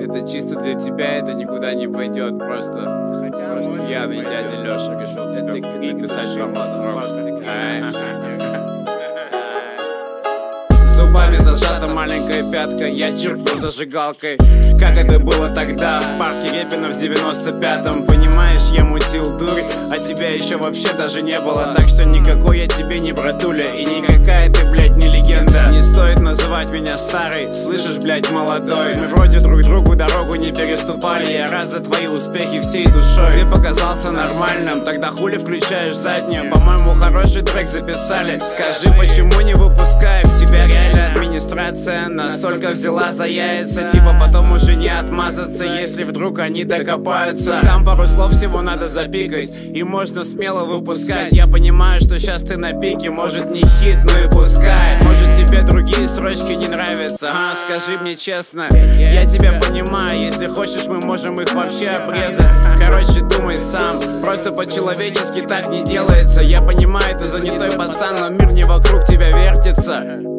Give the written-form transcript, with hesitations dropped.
Это чисто для тебя, это никуда не пойдет. Просто пьяный дядя Лёша решил тебе написать пару строк. Зубами зажата маленькая пятка, я чиркну зажигалкой. Как это было тогда, в парке Репина в 95-м. Понимаешь, я мутил дурь, а тебя еще вообще даже не было. Так что никакой я тебе не братуля, и никакая ты, блядь, не легенда. Не стоит называть меня старой, слышишь, блядь, молодой. Мы вроде друг другу дорогу не переступали. Я рад за твои успехи всей душой. Ты показался нормальным, тогда хули включаешь заднюю? По-моему, хороший трек записали. Скажи, почему не выпускаем тебя реально? Администрация настолько взяла за яйца, типа потом уже не отмазаться, если вдруг они докопаются. Там пару слов всего надо запикать, и можно смело выпускать. Я понимаю, что сейчас ты на пике, может не хит, ну и пускай. Может тебе другие строчки не нравятся, а? Скажи мне честно, я тебя понимаю. Если хочешь, мы можем их вообще обрезать. Короче, думай сам, просто по-человечески так не делается. Я понимаю, ты занятой пацан, но мир не вокруг тебя вертится.